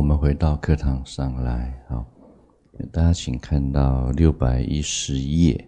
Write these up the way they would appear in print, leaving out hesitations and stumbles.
们回到课堂上来。好，大家请看到610页。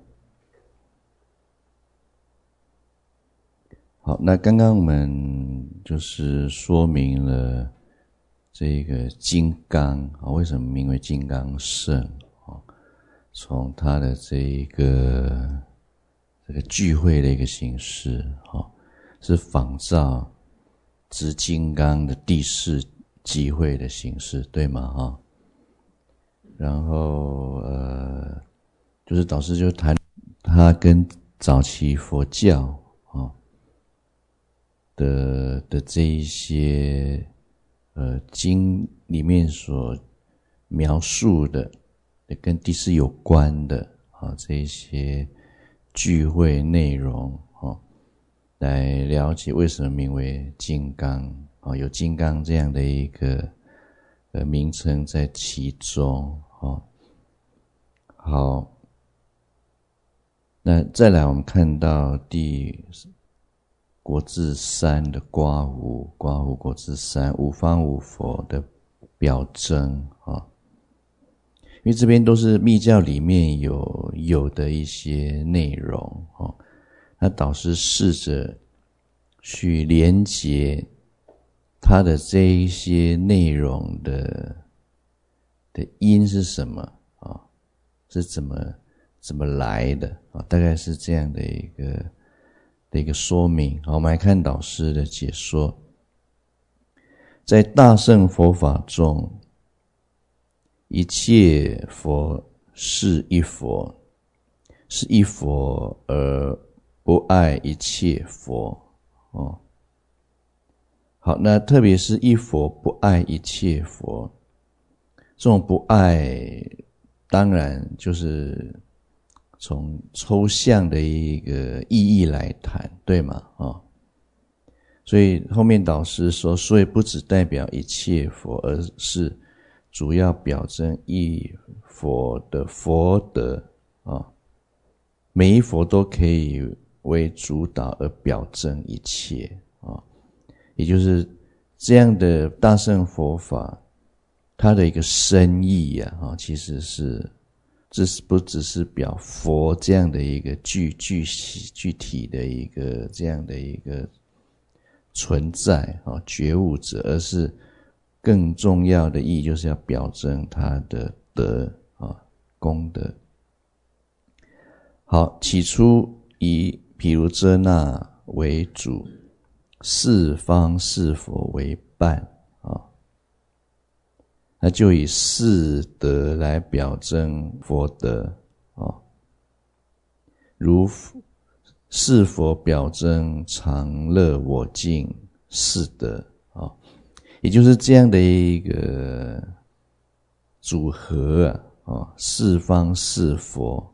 好，那刚刚我们就是说明了这个金刚为什么名为金刚圣，从它的这个聚会的一个形式，是仿照执金刚的第四集会的形式，对吗？然后就是导师就谈他跟早期佛教的这一些经里面所描述的跟第四有关的这一些聚会内容来了解为什么名为金刚有金刚这样的一个名称在其中好，那再来我们看到第国字3的刮胡国字3五方五佛的表征因为这边都是密教里面有的一些内容那导师试着去连结它的这一些内容的因是什么是怎么来的大概是这样的一个说明。好，我们来看导师的解说。在大乘佛法中，一切佛是一佛，是一佛而不爱一切佛好，那特别是一佛不爱一切佛，这种不爱当然就是从抽象的一个意义来谈，对吗？所以后面导师说，所以不只代表一切佛，而是主要表征一佛的佛德每一佛都可以为主导而表征一切也就是这样的大乘佛法，它的一个深意其实是这是不只是表佛这样的一个具体的一个这样的一个存在觉悟者，而是更重要的意义就是要表征他的德功德。好，起初以毗卢遮那为主，四方四佛为伴那就以四德来表征佛德如四佛表征常乐我净四德也就是这样的一个组合四方四佛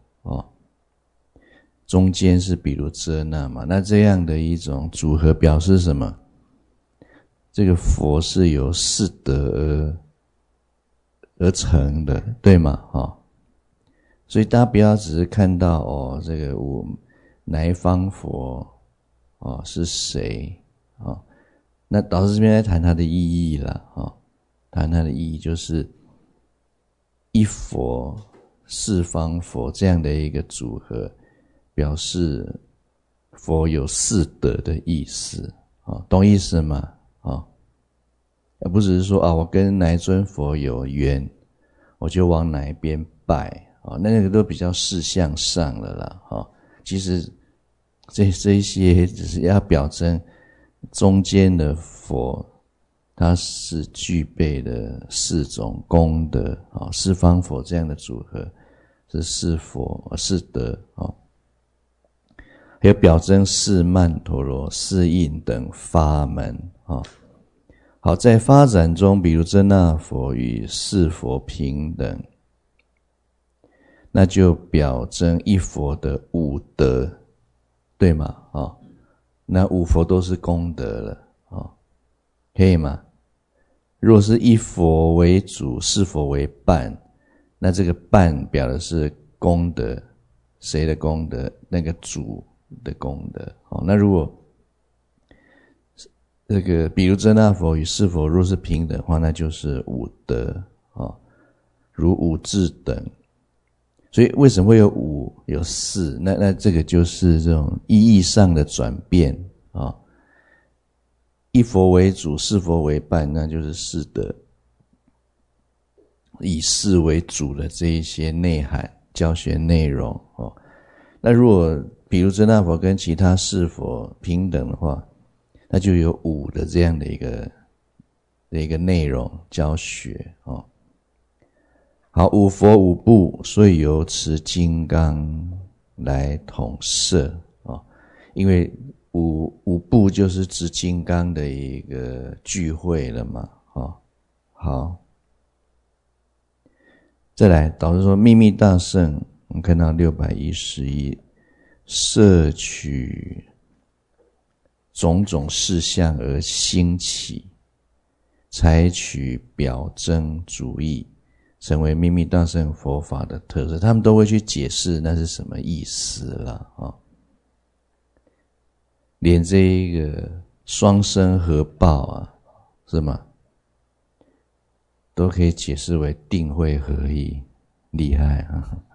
中间是毗卢遮那嘛，那这样的一种组合表示什么？这个佛是由四德而成的，对吗？所以大家不要只是看到这个哪一方佛是谁那导师这边在谈它的意义了谈它的意义就是一佛四方佛这样的一个组合，表示佛有四德的意思懂意思吗？而不只是说我跟哪一尊佛有缘，我就往哪一边拜那个都比较事项上了啦其实这一些只是要表征中间的佛它是具备的四种功德四方佛这样的组合是四佛四德还有表征四曼陀罗四印等法门好，在发展中毗卢遮那佛与四佛平等，那就表征一佛的五德，对吗？那五佛都是功德了可以吗？若是一佛为主，四佛为伴，那这个伴表的是功德，谁的功德？那个主的功德那如果这个比如真那佛与是佛若是平等的话，那就是五德如五智等。所以为什么会有五有四？那这个就是这种意义上的转变一佛为主，四佛为伴，那就是四德。以四为主的这一些内涵教学内容那如果比如真那佛跟其他四佛平等的话，那就有五的这样的一个内容教学好，五佛五部，所以由持金刚来统摄因为五部就是持金刚的一个聚会了嘛好，再来导师说秘密大乘，我们看到611，摄取种种事项而兴起，采取表征主义，成为秘密大乘佛法的特色。他们都会去解释那是什么意思啦连这一个双生合报是吗？都可以解释为定慧合一，厉害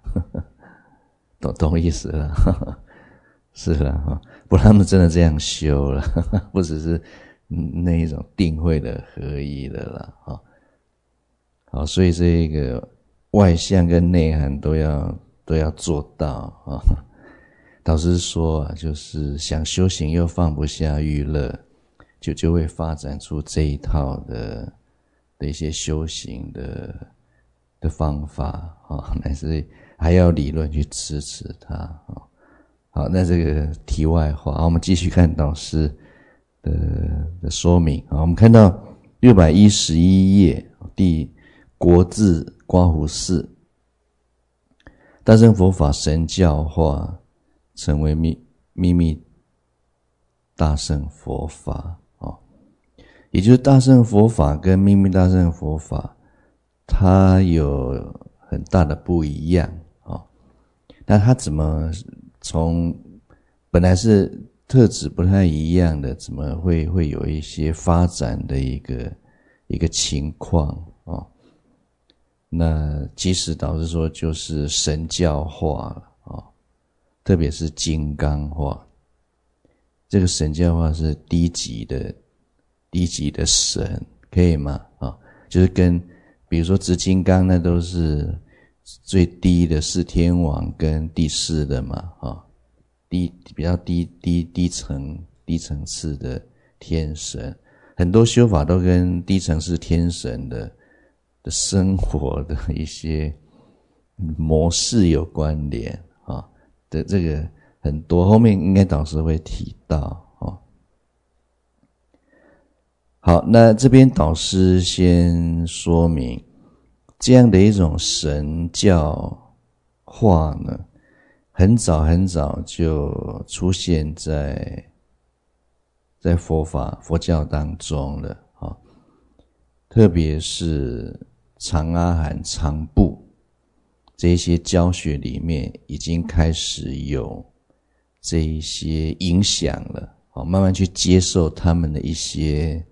懂意思了是啦不然他们真的这样修了不只是那一种定慧的合一的啦好，所以这个外相跟内涵都要做到导师说就是想修行又放不下欲乐，就会发展出这一套的一些修行的方法乃至还要理论去支持它好，那这个题外话我们继续看导师的说明我们看到611页第国字刮胡四，大乘佛法神教化，成为秘密大乘佛法也就是大乘佛法跟秘密大乘佛法它有很大的不一样那它怎么从本来是特质不太一样的，怎么会有一些发展的一个情况那其实导致说就是神教化了特别是金刚化。这个神教化是低级的神，可以吗就是跟比如说执金刚那都是最低的是天王跟第四的嘛比较低层次的天神，很多修法都跟低层次天神的生活的一些模式有关联的这个很多，后面应该导师会提到好，那这边导师先说明这样的一种神教化呢，很早就出现在佛教当中了特别是长阿含长部这一些教学里面已经开始有这一些影响了慢慢去接受他们的一些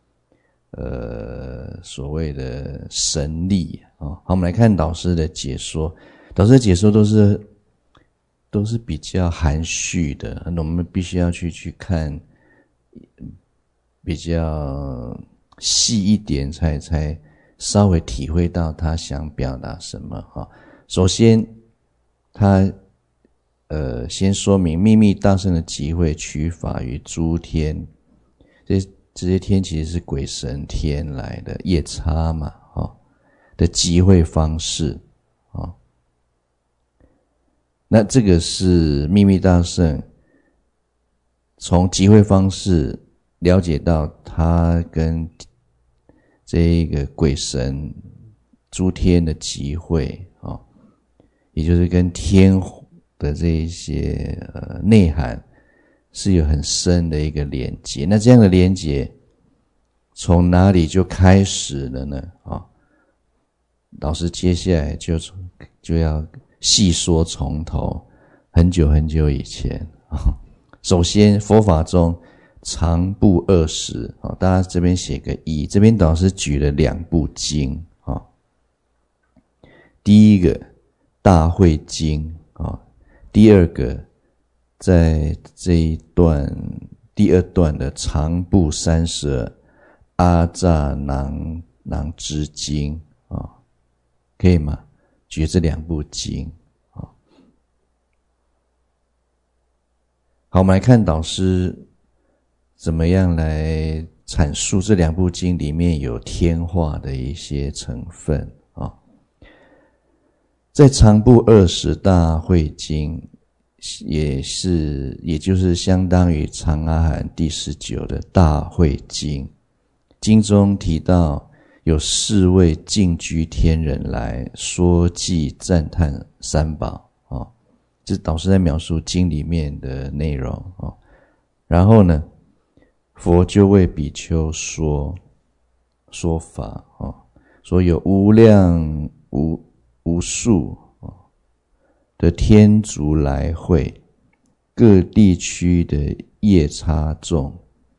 所谓的神力好，我们来看导师的解说。导师的解说都是比较含蓄的，我们必须要去看比较细一点才稍微体会到他想表达什么首先他先说明秘密大乘的集会取法于诸天，这些天其实是鬼神天来的夜叉嘛的集会方式那这个是秘密大乘从集会方式了解到他跟这一个鬼神诸天的集会也就是跟天的这一些内涵是有很深的一个连结。那这样的连结从哪里就开始了呢老师接下来就要细说从头，很久以前首先佛法中长部20，大家这边写个1，这边导师举了2部经。第一个大会经，第二个在这一段第2段的长部32阿扎囊支经，可以吗？举这2部经。好，我们来看导师怎么样来阐述这2部经里面有天化的一些成分。在长部20大会经，也就是相当于长阿含第19的大会经，经中提到有4位净居天人来说记赞叹三宝。这导师在描述经里面的内容。然后呢，佛就为比丘说法，说有无量无数的天竺来会，各地区的夜叉众，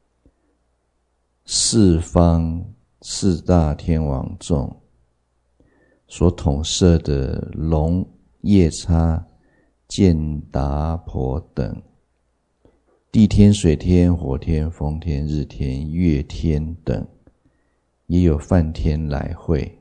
四方4大天王众所统摄的龙、夜叉、犍达婆等，地天、水天、火天、风天、日天、月天等，也有梵天来会。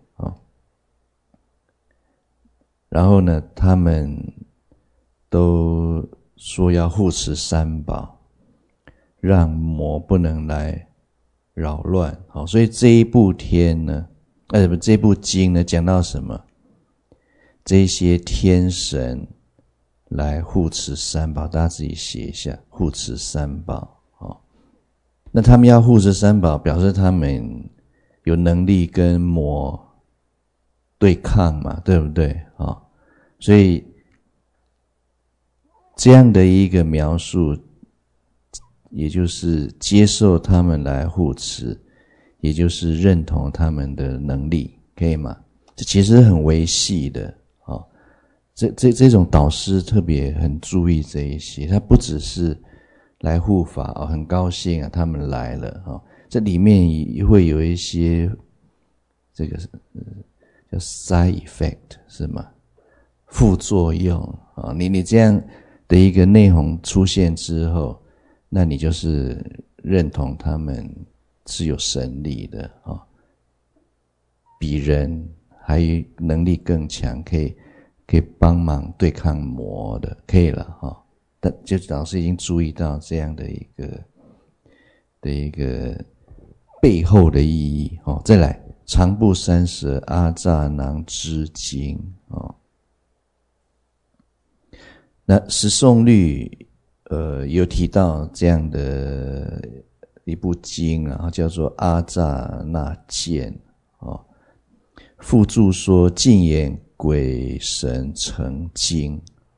然后呢，他们都说要护持三宝，让魔不能来扰乱。所以这一部天呢，这部经呢，讲到什么？这些天神来护持三宝，大家自己写一下，护持三宝。那他们要护持三宝，表示他们有能力跟魔对抗嘛，对不对？所以这样的一个描述，也就是接受他们来护持，也就是认同他们的能力，可以吗？这其实很微细的。这种导师特别很注意这一些，他不只是来护法，很高兴啊，他们来了。这里面也会有一些这个叫 side effect 是吗？副作用。你这样的一个内容出现之后，那你就是认同他们是有神力的，比人还能力更强，可以帮忙对抗魔的，可以了。但就老师已经注意到这样的一个背后的意义。再来长部30阿扎囊支经。那十诵律有提到这样的一部经，叫做阿扎那见。附注说净言鬼神成经。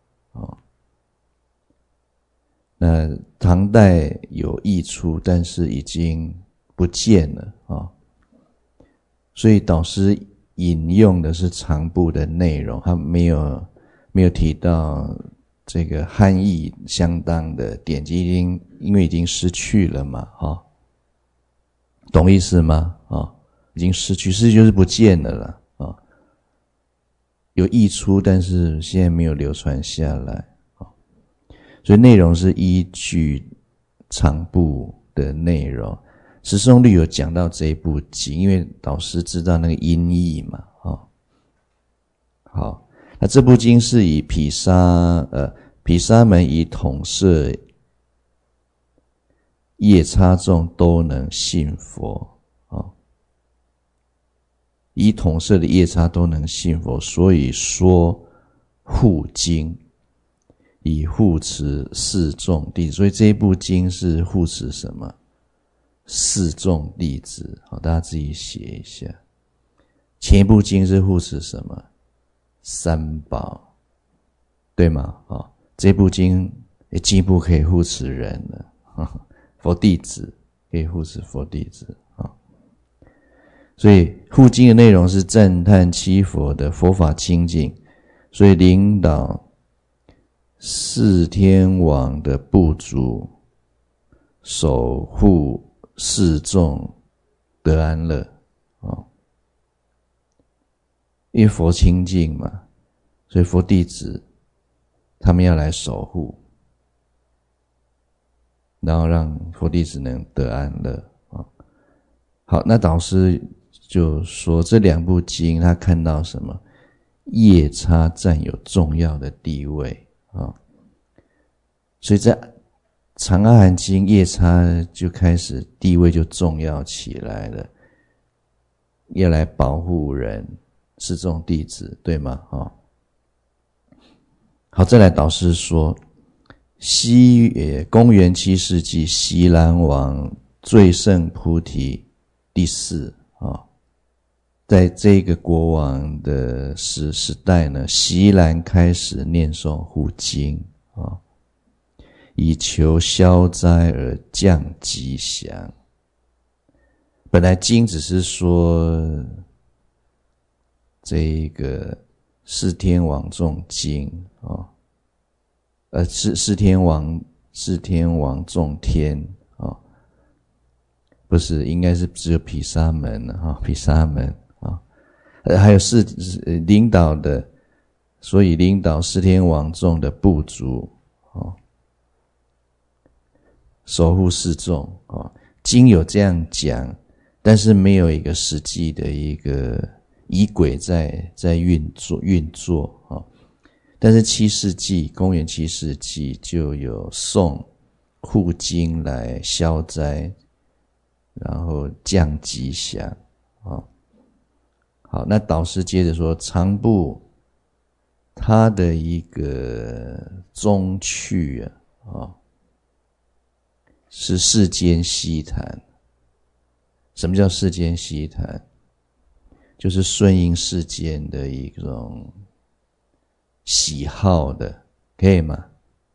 那唐代有译出，但是已经不见了。所以导师引用的是长部的内容，他没有提到这个汉译相当的典籍，因为已经失去了嘛。懂意思吗？已经失去就是不见了啦。有译出，但是现在没有流传下来。所以内容是依据长部的内容。十诵律有讲到这一部经，因为导师知道那个音译嘛。好，那这部经是以毗沙门以统摄夜叉众都能信佛。以统摄的夜叉都能信佛，所以说护经，以护持四众弟子。所以这一部经是护持什么？四众弟子。大家自己写一下。前一部经是护持什么？三宝，对吗？这部经也进一步可以护持人了。佛弟子可以护持佛弟子。所以护经的内容是赞叹七佛的佛法清净，所以领导四天王的部族守护四众得安乐因为佛清净嘛，所以佛弟子他们要来守护，然后让佛弟子能得安乐好，那导师就说这两部经他看到什么？夜叉占有重要的地位所以在长阿含经夜叉就开始地位就重要起来了，要来保护人是众弟子，对吗好，再来导师说公元7世纪锡兰王最胜菩提第4在这个国王的时代呢，锡兰开始念诵护经以求消灾而降吉祥。本来经只是说这个四天王众经四天王众天不是，应该是只有毗沙门毗沙门还有领导的，所以领导四天王众的部族守护四众经有这样讲，但是没有一个实际的一个仪轨在运作但是公元7世纪就有诵护经来消灾，然后降吉祥好，那导师接着说长部他的一个宗趣是世间希谈。什么叫世间希谈？就是顺应世间的一种喜好的，可以吗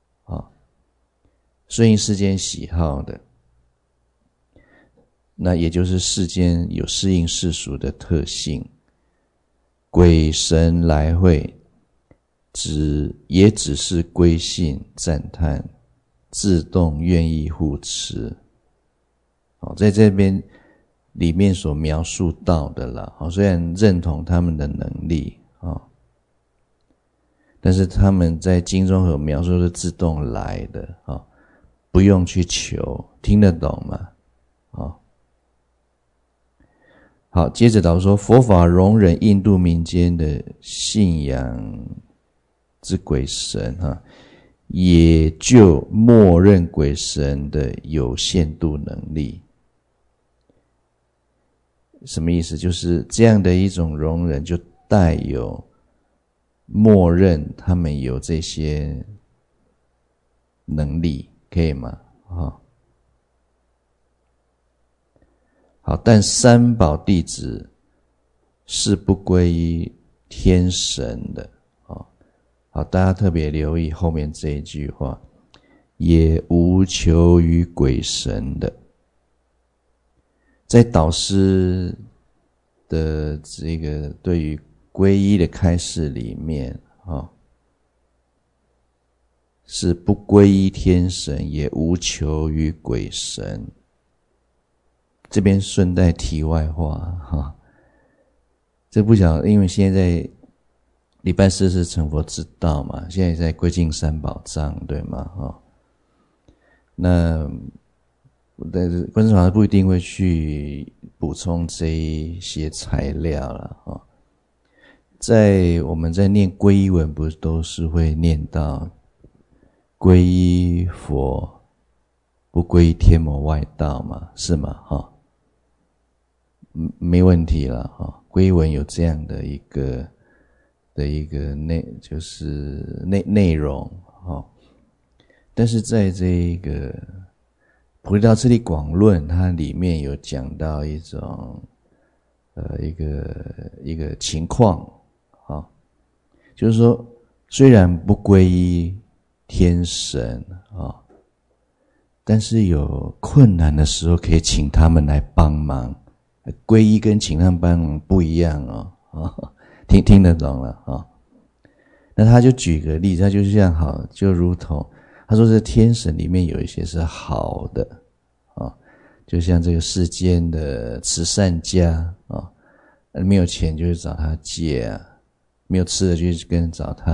顺应世间喜好的，那也就是世间有适应世俗的特性，鬼神来会也只是归信赞叹，自动愿意护持在这边里面所描述到的啦虽然认同他们的能力但是他们在经中有描述是自动来的不用去求，听得懂吗好，接着导师说佛法容忍印度民间的信仰之鬼神也就默认鬼神的有限度能力。什么意思？就是这样的一种容忍就带有默认他们有这些能力，可以吗好，但三宝弟子是不归于天神的好，大家特别留意后面这一句话，也无求于鬼神的。在导师的这个对于皈依的开示里面是不皈依天神，也无求于鬼神。这边顺带题外话这不晓得，因为现在礼拜4是成佛之道嘛，现在在归敬三宝藏，对吗那观世老师不一定会去补充这一些材料了我们在念皈依文，不是都是会念到皈依佛不皈依天魔外道嘛，是吗没问题了皈依文有这样的一个内容但是在这个菩提道次第广论，它里面有讲到一种一个情况就是说虽然不皈依天神但是有困难的时候可以请他们来帮忙。皈依跟请他们帮忙不一样听得懂了那他就举个例子，他就这样就如同他说这天神里面有一些是好的就像这个世间的慈善家啊，没有钱就去找他借啊，没有吃的就去跟找他，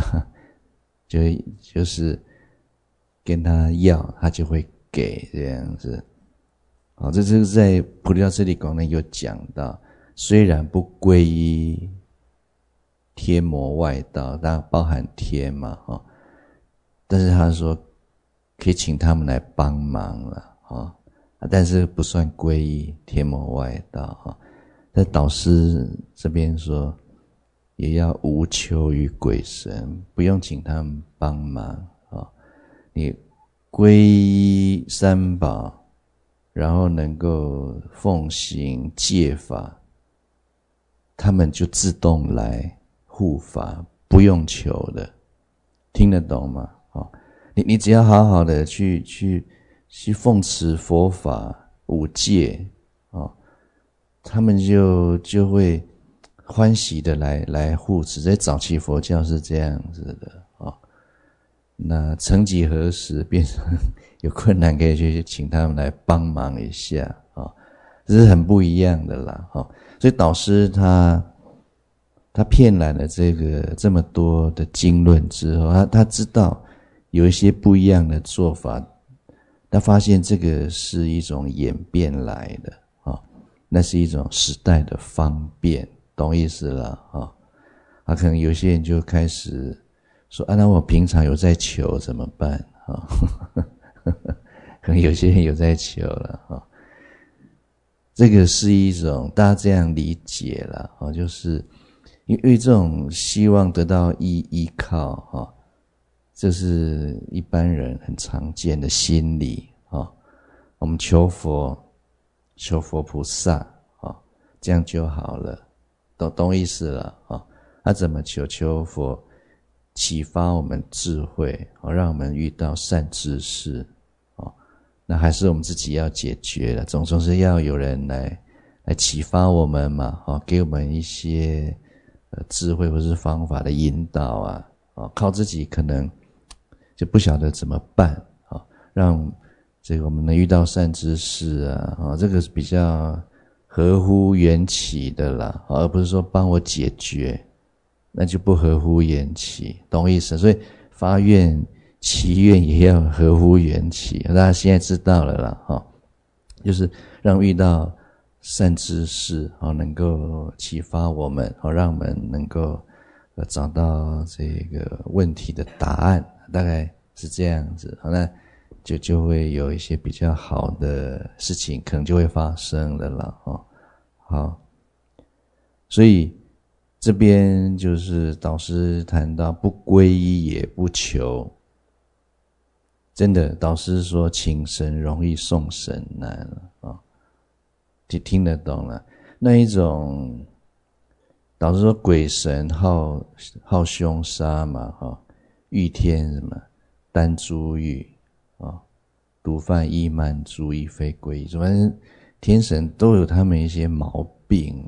就是跟他要，他就会给这样子。好，这是在菩提道次第广论有讲到，虽然不归依天魔外道，当然包含天嘛，但是他说可以请他们来帮忙了，但是不算归依天魔外道，在导师这边说也要无求于鬼神，不用请他们帮忙，你皈依三宝，然后能够奉行戒法，他们就自动来护法，不用求的，听得懂吗？你只要好好的去奉持佛法五戒，他们就会欢喜的来护持。在早期佛教是这样子的，那曾几何时变成有困难可以去请他们来帮忙一下，这是很不一样的啦。所以导师他遍览了这么多的经论之后，他知道有一些不一样的做法，他发现这个是一种演变来的，那是一种时代的方便，懂意思了，可能有些人就开始说，那我平常有在求怎么办？可能有些人有在求了，这个是一种大家这样理解了，就是因为这种希望得到依靠，这是一般人很常见的心理，我们求佛菩萨，这样就好了，懂意思了，怎么求佛启发我们智慧，让我们遇到善知识，那还是我们自己要解决的，总是要有人来启发我们嘛，给我们一些智慧或是方法的引导啊，靠自己可能就不晓得怎么办，让这个我们能遇到善知识啊，这个是比较合乎缘起的啦，而不是说帮我解决，那就不合乎缘起，懂意思？所以发愿祈愿也要合乎缘起，大家现在知道了啦，就是让遇到善知识，能够启发我们，让我们能够找到这个问题的答案，大概是这样子，那就会有一些比较好的事情可能就会发生了啦，好，所以这边就是导师谈到不皈依也不求，真的导师说请神容易送神难了，听得懂了。那一种导师说鬼神好凶杀嘛，欲天什么单珠玉，毒贩易慢珠亦非归依，反正天神都有他们一些毛病，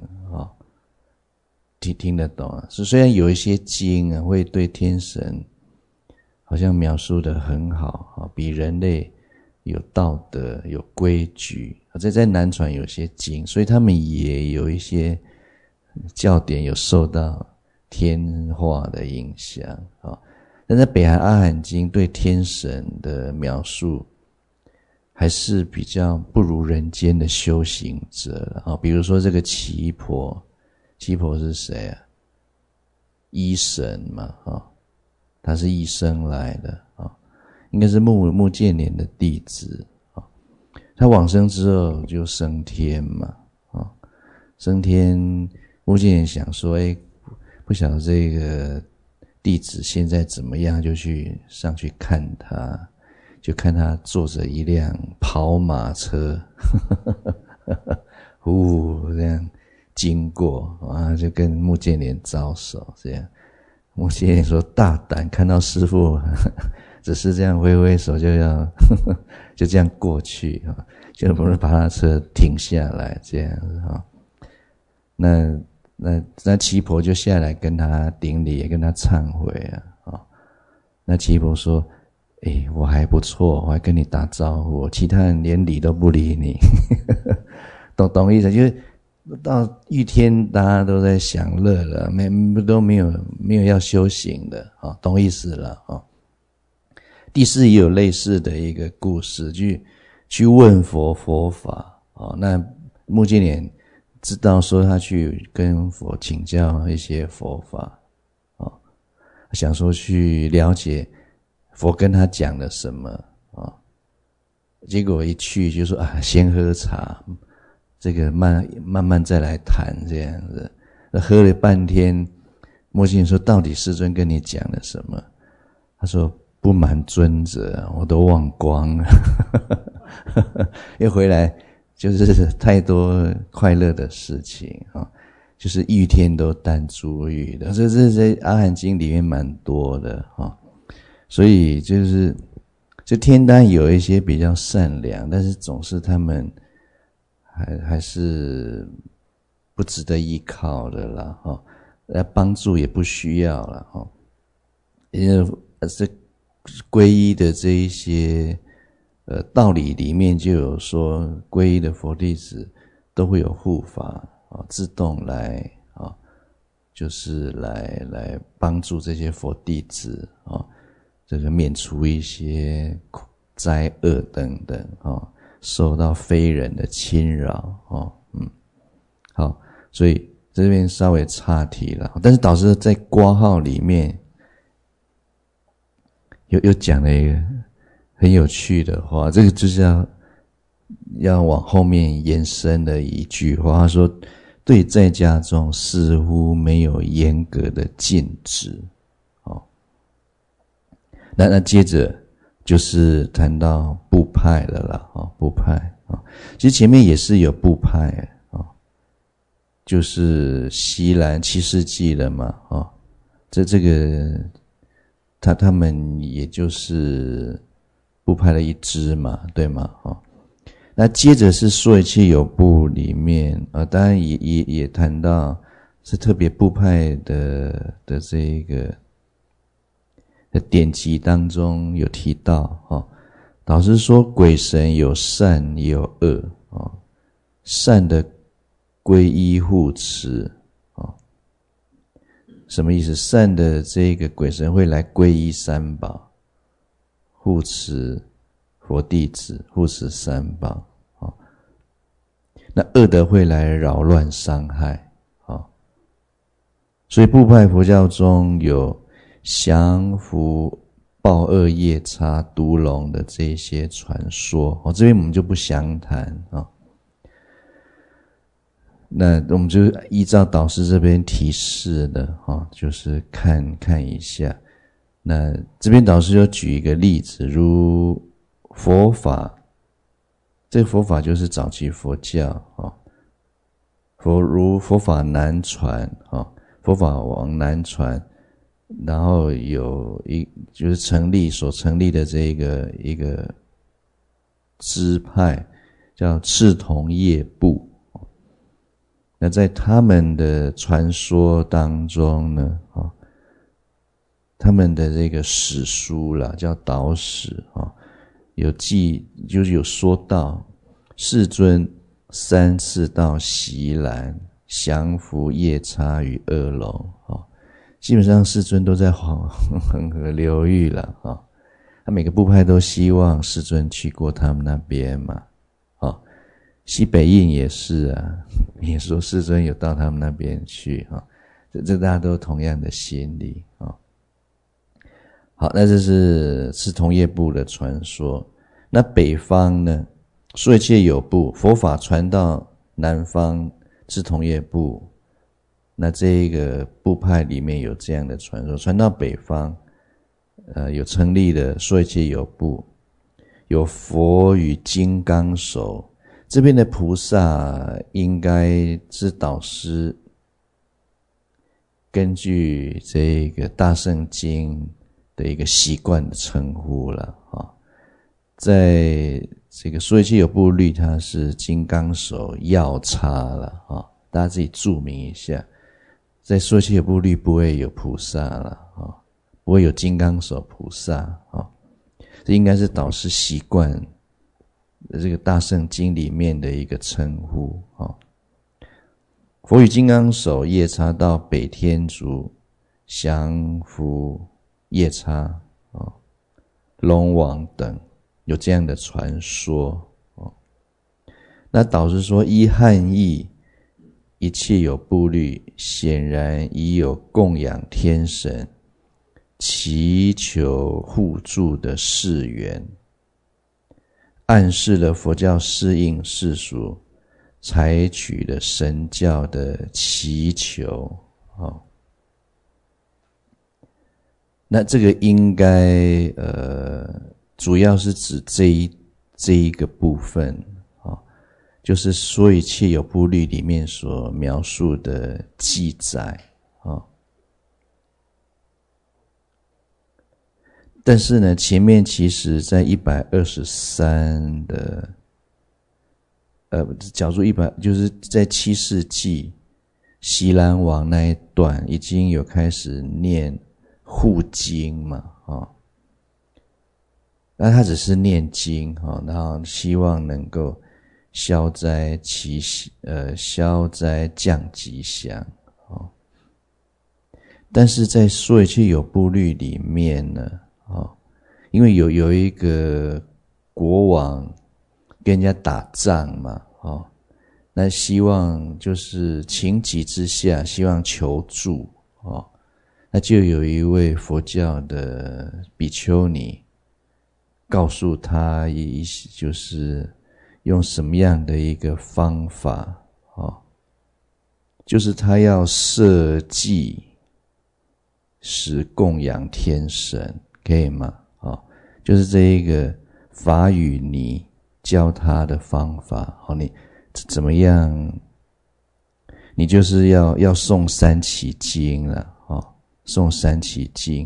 听得懂啊？虽然有一些经会对天神好像描述得很好，比人类有道德有规矩，在南传有些经，所以他们也有一些教典有受到天化的影响，但在北韩阿含经对天神的描述还是比较不如人间的修行者，比如说这个奇婆是谁啊？医神嘛，他是医生来的，应该是目犍连的弟子，他往生之后就升天嘛，升天目犍连想说，不晓得这个弟子现在怎么样，就上去看他，就看他坐着一辆跑马车，这样经过就跟目犍连招手，这样目犍连说大胆，看到师父只是这样挥挥手就要就这样过去，就不是把他车停下来这样子，那奇婆就下来跟他顶礼，也跟他忏悔啊，那奇婆说我还不错，我还跟你打招呼，其他人连理都不理你。懂意思？就是到御天大家都在享乐了，都没有要修行的啊，懂意思了啊。第四也有类似的一个故事，去问佛法啊。那目犍连知道说他去跟佛请教一些佛法啊，想说去了解佛跟他讲了什么啊。结果一去就说先喝茶，这个慢慢再来谈这样子。那喝了半天，目犍连说到底世尊跟你讲了什么？他说不瞒尊者，我都忘光了。一回来就是太多快乐的事情啊，就是欲天都担诸欲的，这在阿含经里面蛮多的啊。所以就天当然有一些比较善良，但是总是他们还是不值得依靠的啦哈，帮助也不需要了哈，因为这皈依的这一些道理里面就有说，皈依的佛弟子都会有护法啊，自动来啊，就是来帮助这些佛弟子啊，这个免除一些灾厄等等啊，受到非人的侵扰啊，好，所以这边稍微岔题了，但是导师在括号里面又讲了一个很有趣的话，这个就是要往后面延伸的一句话，他说对在家中似乎没有严格的禁止。那接着就是谈到部派了啦，部派啊，其实前面也是有部派啊，就是西兰7世纪了嘛啊，这个他们也就是部派的一支嘛，对吗？那接着是说一切有部里面当然也谈到是特别部派的这一个的典籍当中有提到导师说鬼神有善也有恶善的皈依护持什么意思？善的这个鬼神会来皈依三宝，护持佛弟子，护持三宝那恶的会来扰乱伤害所以部派佛教中有降伏报恶夜叉毒龙的这些传说这边我们就不详谈那我们就依照导师这边提示的就是看一下。那这边导师就举一个例子，如佛法，这个佛法就是早期佛教如佛法南传佛法往南传，然后有就是所成立的这一个支派叫赤铜业部。那在他们的传说当中呢他们的这个史书啦叫导史就是有说到世尊3次到席兰降伏夜叉与恶龙基本上世尊都在恒河流域了他每个部派都希望世尊去过他们那边嘛西北印也是也说世尊有到他们那边去这大家都同样的心理好，那这是赤铜业部的传说。那北方呢，说一切有部，佛法传到南方赤铜业部，那这个部派里面有这样的传说，传到北方有成立的说一切有部，有佛与金刚手。这边的菩萨应该是导师根据这个大圣经的一个习惯的称呼了在这个说一切有部律它是金刚手药叉了大家自己注明一下，在说一切有部律不会有菩萨了不会有金刚手菩萨这应该是导师习惯这个大乘经里面的一个称呼啊。佛与金刚手夜叉到北天竺降伏夜叉啊，龙王等有这样的传说啊。那导师说，依汉译，一切有部律，显然已有供养天神、祈求护助的誓缘，暗示了佛教适应世俗采取的神教的祈求那这个应该主要是指这一个部分就是说一切有部律里面所描述的记载但是呢，前面其实在123的角注100，就是在7世纪锡兰王那一段已经有开始念护经嘛那他只是念经然后希望能够消灾降吉祥但是在说一切有部律里面呢因为有一个国王跟人家打仗嘛那希望就是情急之下希望求助那就有一位佛教的比丘尼告诉他就是用什么样的一个方法就是他要设祭使供养天神，可以吗就是这一个法语尼教他的方法你怎么样你就是要诵三起经了诵三起经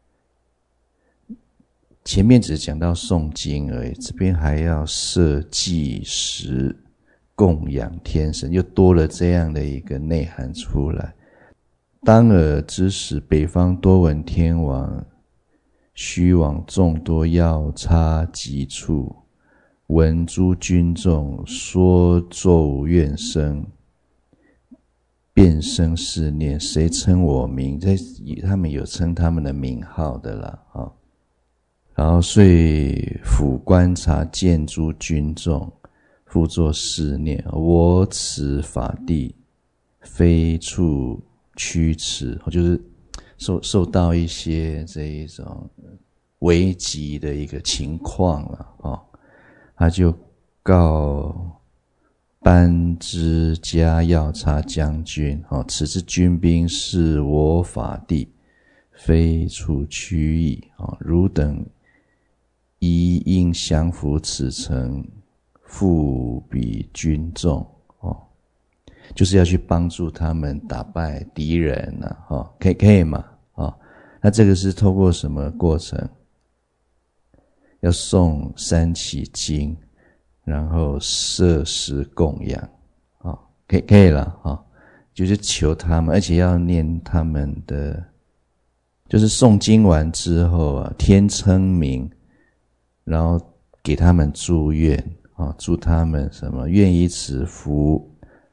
前面只讲到诵经而已，这边还要设祭食供养天神，又多了这样的一个内涵出来。当尔之时，北方多闻天王须往众多药叉急处，闻诸军众说咒怨声，便生是念，谁称我名？他们有称他们的名号的啦然后遂俯观察见诸军众，复作是念：我此法地非处驱驰，就是受到一些这一种危急的一个情况了他就告班之家药叉将军此次军兵是我法地，非处驱役汝等宜应降服此城，复彼军众就是要去帮助他们打败敌人可以吗那这个是透过什么过程？要诵三起经，然后设食供养可以了就是求他们，而且要念他们的，就是诵经完之后天称名，然后给他们祝愿祝他们什么愿以此福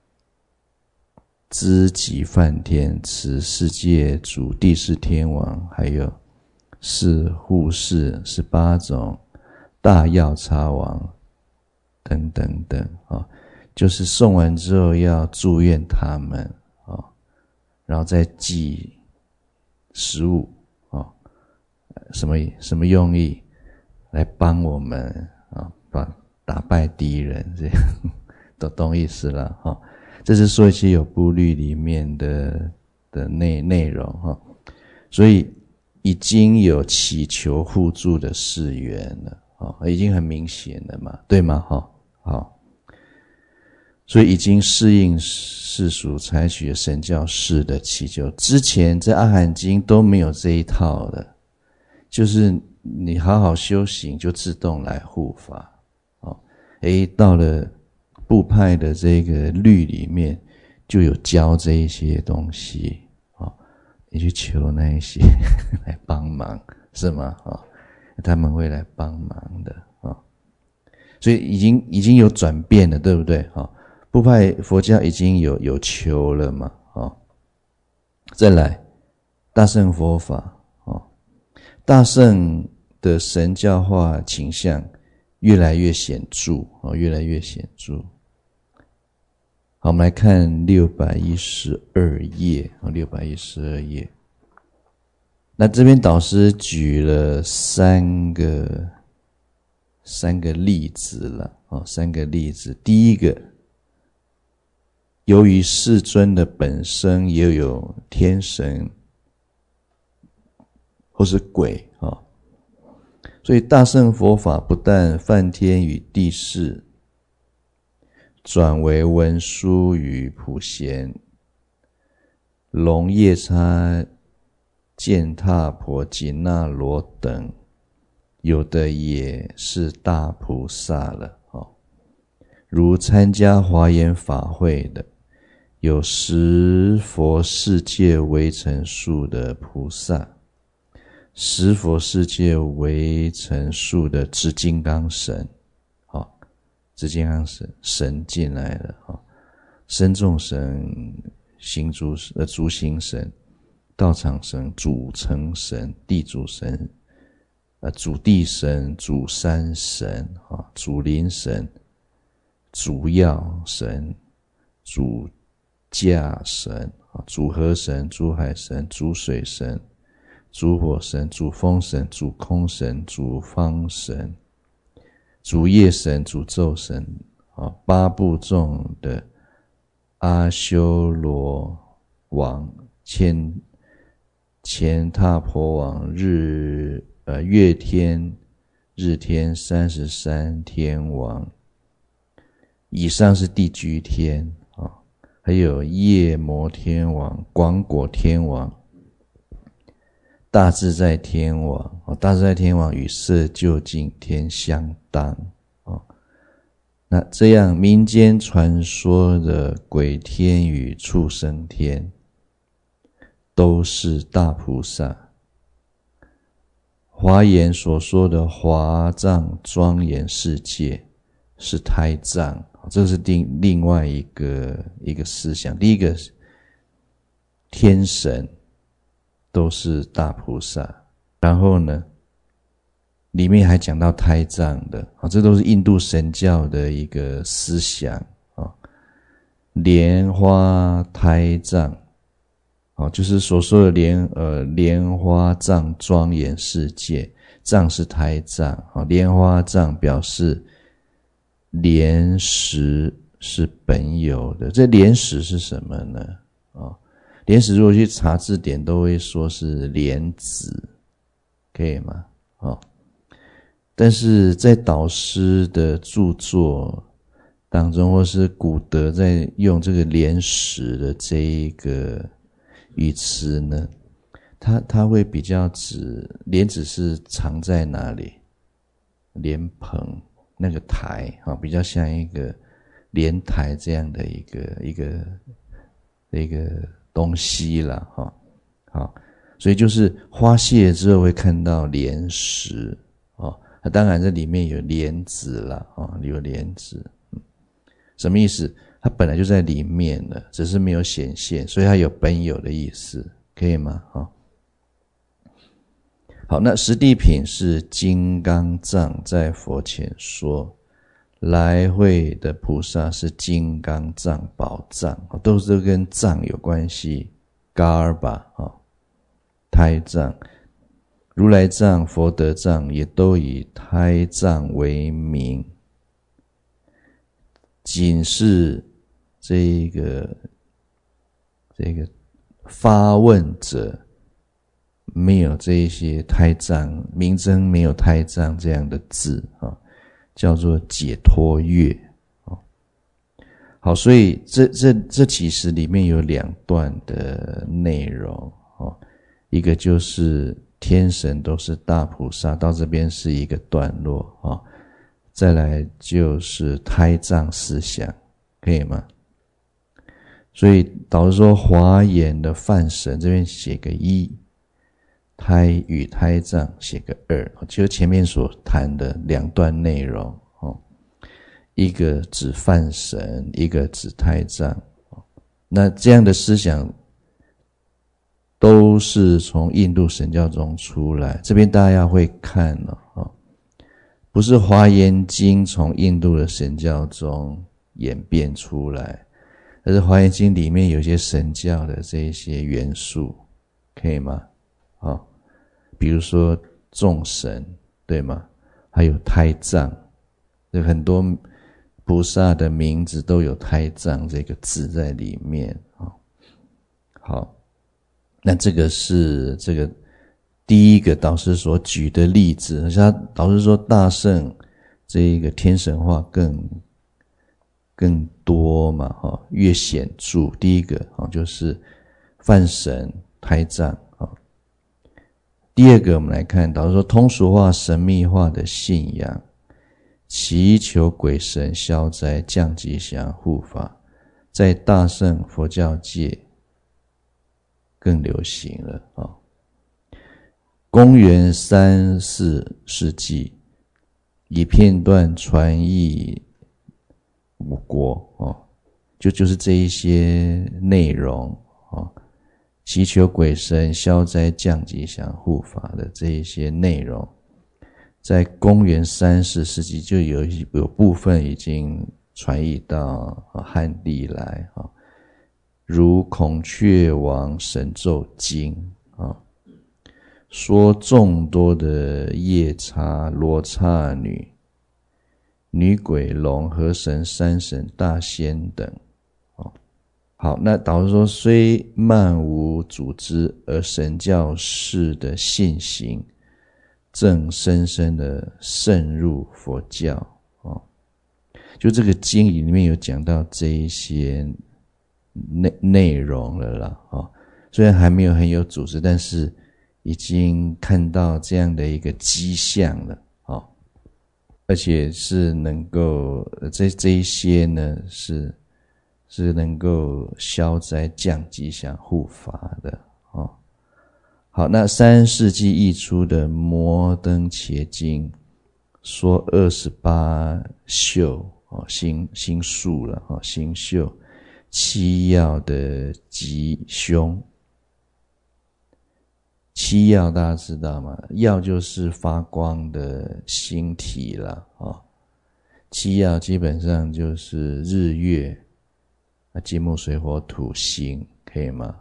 资极梵天，此世界主帝释天王，还有是护世18种大药叉王等等等就是诵完之后要祝愿他们然后再祭食物什么用意来帮我们打败敌人，这样都懂意思了这是说一些有部律里面的内容所以已经有祈求互助的誓愿了已经很明显了嘛，对吗好，所以已经适应世俗采取了神教式的祈求。之前在阿含经都没有这一套的，就是你好好修行就自动来护法到了部派的这个律里面就有教这一些东西你去求那一些来帮忙是吗他们会来帮忙的啊。所以已经有转变了，对不对啊？部派佛教已经有求了嘛啊。再来大乘佛法啊，大乘的神教化倾向越来越显著啊，越来越显著。好，我们来看612页啊，612页。那这边导师举了三个例子了啊，3个例子。第一个，由于世尊的本身也有天神或是鬼啊，所以大乘佛法不但梵天与地释转为文殊与普贤、龙夜叉、犍闼婆、紧那罗等，有的也是大菩萨了如参加华严法会的，有10佛世界围城数的菩萨，10佛世界围城数的执金刚神，执金刚神进来了身众神、行足行神、道场神、主成神、地主神、主地神、主山神、主灵神、主药神、主驾神、主河神、主海神、主水神、主火神、主风神、主空神、主方神、主夜神、主昼神，8部众的阿修罗王、乾闼婆王、月天、日天、33天王，以上是地居天还有夜摩天王、广果天王、大自在天王，大自在天王与色究竟天相当那这样民间传说的鬼天与畜生天都是大菩萨。华严所说的华藏庄严世界是胎藏，这是另外一个思想。第一个天神都是大菩萨，然后呢里面还讲到胎藏的这都是印度神教的一个思想莲花胎藏就是所说的莲花藏庄严世界，藏是胎藏莲花藏表示莲实是本有的。这莲实是什么呢莲实如果去查字典都会说是莲子，可以吗但是在导师的著作当中，或是古德在用这个莲实的这一个语词呢，它会比较指莲子是藏在哪里？莲蓬那个台比较像一个莲台这样的一个东西啦所以就是花谢之后会看到莲实当然这里面有莲子啦有莲子什么意思？它本来就在里面了，只是没有显现，所以它有本有的意思，可以吗好，那十地品是金刚藏，在佛前说来会的菩萨是金刚藏、宝藏，都跟藏有关系。Garbha 胎藏、如来藏、佛德藏也都以胎藏为名。仅是这个发问者没有这一些胎藏名称，没有胎藏这样的字叫做解脱乐好，所以这其实里面有2段的内容一个就是天神都是大菩萨，到这边是一个段落再来就是胎藏思想，可以吗？所以导致说华严的梵神这边写个1， 胎与胎藏写个2，就前面所谈的2段内容，一个指梵神，一个指胎藏。那这样的思想都是从印度神教中出来，这边大家要会看不是华严经从印度的神教中演变出来，而是华严经里面有些神教的这一些元素，可以吗？比如说众神，对吗？还有胎藏，很多菩萨的名字都有胎藏这个字在里面。好，那这个是这个第一个导师所举的例子，而且他导师说大乘这一个天神话更多嘛，越显著。第一个就是梵神、胎藏。第二个我们来看，导师说通俗化、神秘化的信仰，祈求鬼神消灾、降吉祥、护法，在大乘佛教界更流行了。公元3、4世纪，以片段传译我国，就是这一些内容，祈求鬼神消灾降吉祥护法的这一些内容，在公元3、4世纪就有部分已经传译到汉地来，如孔雀王神咒经，说众多的夜叉、罗刹女、女鬼、龙、河神、山神、大仙等。好，那导师说虽漫无组织，而神教士的信行正深深的渗入佛教。就这个经里面有讲到这一些内容了啦。虽然还没有很有组织，但是已经看到这样的一个迹象了。而且是能够这一些呢是能够消灾降吉祥护法的。好，那3世纪译出的摩登伽经说28宿，星宿了，星宿7曜的吉凶。7曜大家知道吗？曜就是发光的星体了。7曜基本上就是日月金木水火土星，可以吗？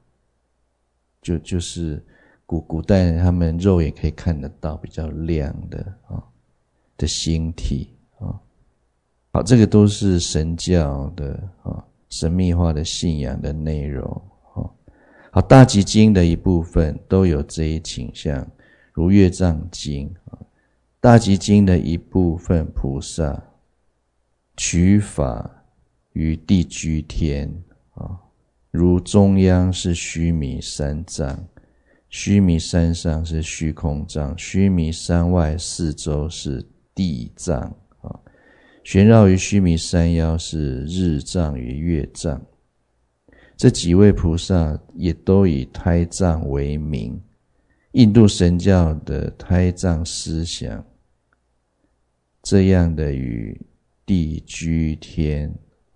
就是古代他们肉眼可以看得到比较亮的星体。好，这个都是神教的神秘化的信仰的内容。好，大集经的一部分都有这一倾向，如月藏经。大集经的一部分菩萨取法于地居天，如中央是须弥山藏，须弥山上是虚空藏，须弥山外四周是地藏，旋绕于须弥山腰是日藏与月藏。这几位菩萨也都以胎藏为名，印度神教的胎藏思想这样的与地居天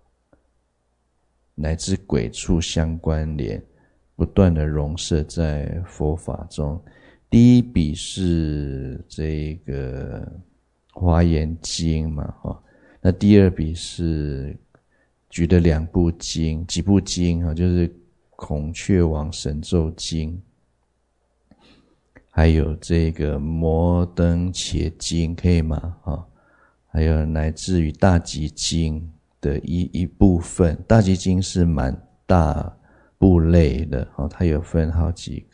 乃至鬼畜相关联，不断的融摄在佛法中。第一笔是这个华严经嘛，那第二笔是举的几部经，就是孔雀王神咒经，还有这个摩登伽经，可以吗？还有乃至于大集经的一部分。大集经是蛮大部类的，它有分好几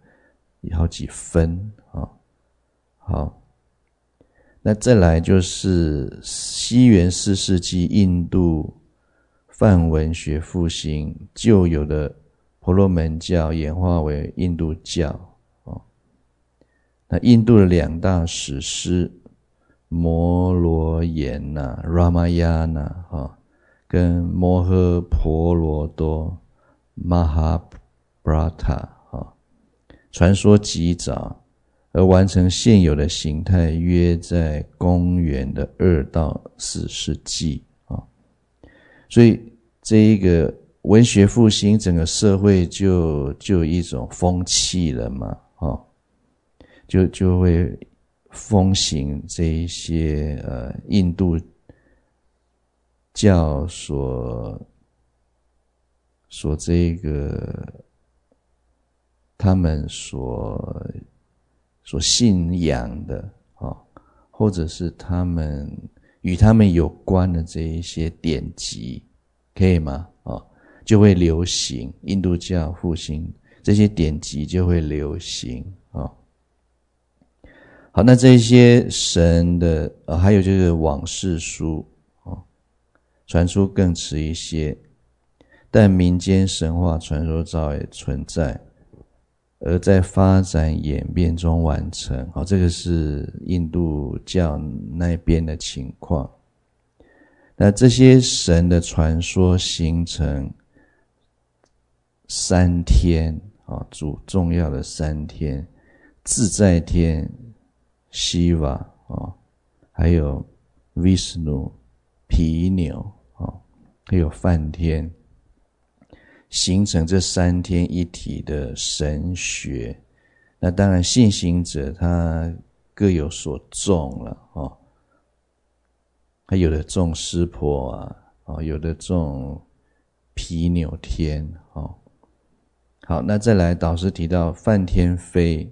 分。好，那再来就是西元4世纪印度梵文学复兴，旧有的婆罗门教演化为印度教。那印度的2大史诗摩罗衍Ramayana 跟摩诃婆罗多 Mahabharata 传说极早，而完成现有的形态约在公元的2到4世纪啊。所以这一个文学复兴，整个社会就有一种风气了嘛，就会风行这一些印度教所这个他们所信仰的或者是与他们有关的这一些典籍，可以吗？就会流行，印度教复兴这些典籍就会流行好，那这些神的还有就是往事书传出更迟一些，但民间神话传说早已存在，而在发展演变中完成。这个是印度教那边的情况。那这些神的传说形成3天主重要的3天，自在天Shiva 还有 Vishnu 毗牛还有梵天，形成这3天一体的神学。那当然信行者他各有所重了他有的重湿婆有的重毗牛天好，那再来导师提到梵天妃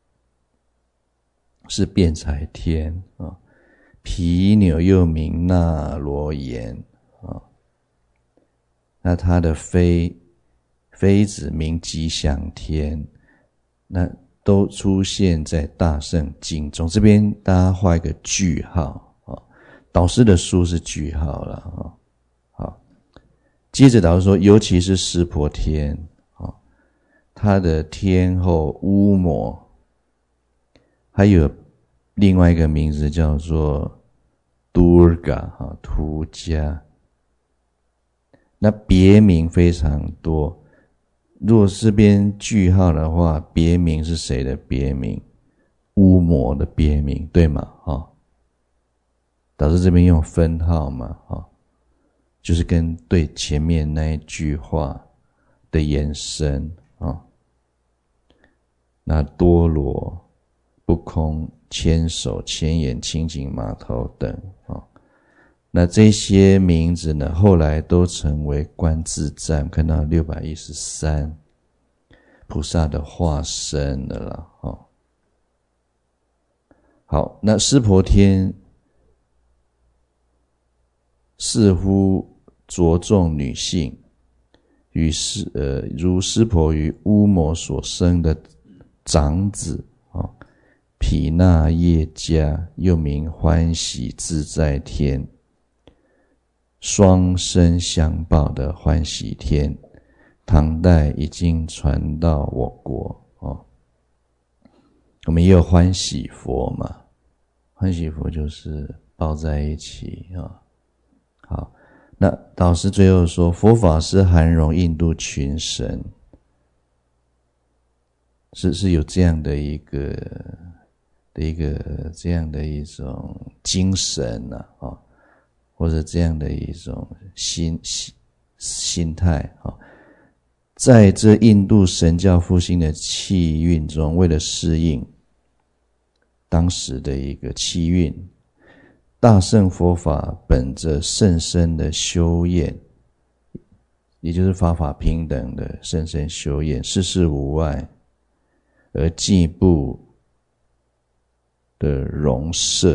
是辩才天毗牛又名那罗延那他的妃子名吉祥天，那都出现在大圣经中。这边大家画一个句号导师的书是句号了好，接着导师说，尤其是湿婆天他的天后乌摩，还有另外一个名字叫做 Durga 图迦，那别名非常多。如果这边句号的话，别名是谁的别名？乌摩的别名，对吗？导致这边用分号嘛就是跟对前面那一句话的延伸那多罗、不空、千手、千眼、清净码头等那这些名字呢，后来都成为观自在，看到613菩萨的化身了啦好，那湿婆天似乎着重女性，如湿婆于乌摩所生的长子毗那耶迦，又名欢喜自在天，双生相报的欢喜天，唐代已经传到我国我们也有欢喜佛嘛，欢喜佛就是抱在一起好，那导师最后说，佛法是涵容印度群神，是有这样的一个这样的一种精神或者这样的一种心态在这印度神教复兴的气运中，为了适应当时的一个气运，大乘佛法本着甚深的修验，也就是法法平等的甚深修验，世事无碍，而进一步的容摄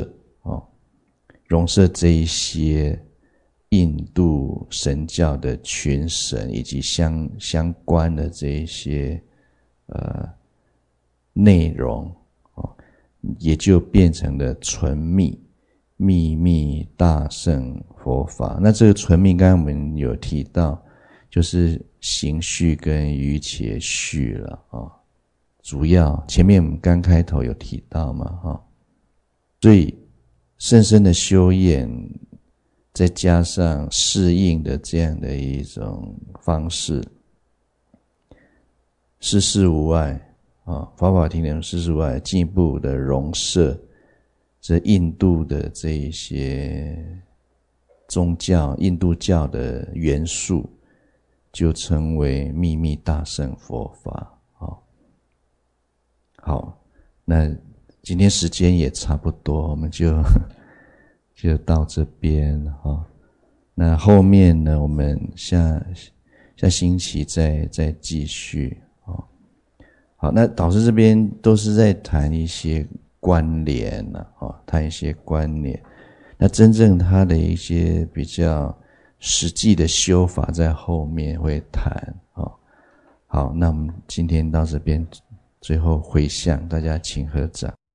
这一些印度神教的群神以及相关的这一些内容也就变成了纯密大乘佛法。那这个纯密刚刚我们有提到，就是行序跟瑜伽序了主要前面我们刚开头有提到嘛所以甚深的修验再加上适应的这样的一种方式，世事无碍法华庭的世俗外，进一步的融摄这印度的这一些宗教，印度教的元素，就称为秘密大乘佛法。好，那今天时间也差不多，我们就到这边。那后面呢，我们下星期再继续。好，那导师这边都是在谈一些关联谈一些关联。那真正他的一些比较实际的修法在后面会谈。好，那我们今天到这边，最后回向，大家请合掌。